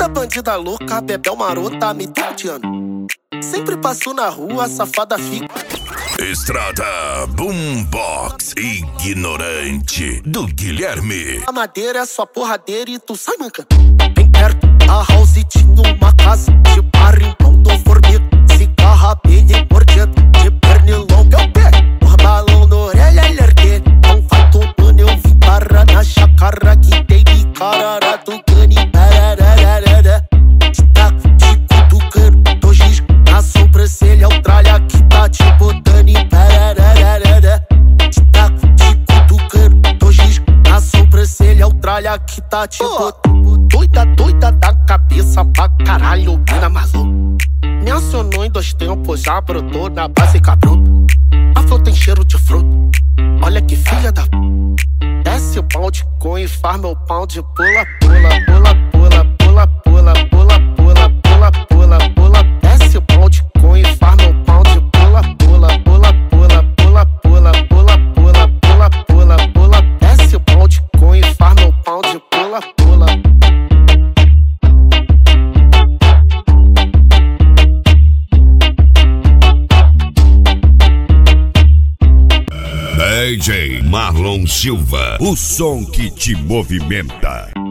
Toda bandida louca, bebel marota, me tuteando. Sempre passo na rua, safada fica. Estrada Boombox Ignorante do Guilherme. A madeira é sua porradeira e tu sai mancando. Bem perto da house tinha uma casa de barrimpão do formiga. Cigarra, abelha e mordido, de pernilongo eu pego. Por balão na orelha ele erguer. Com fato mano eu vim parar na chácara que tem de carara do cani. Te taco, te cutucando, tô gisco na sobrancelha. O tralha que tá te botando e te taco, te cutucando, tô gisco na sobrancelha. O tralha que tá te botando. Doida da cabeça pra caralho, mina maluca. Me acionou em 2 tempos, já brotou na base cabruta. A flor tem cheiro de fruta, olha que filha da... Desce o balde com e faz meu pau de pula, pula, pula, pula, pula, pula, pula, pula, pula, pula, pula. Desce o balde com e faz meu pau de pula, pula, pula, pula, pula, pula, pula, pula, pula, pula, pula. Desce o balde com e faz meu pau de pula, pula. DJ Marlon Silva, o som que te movimenta.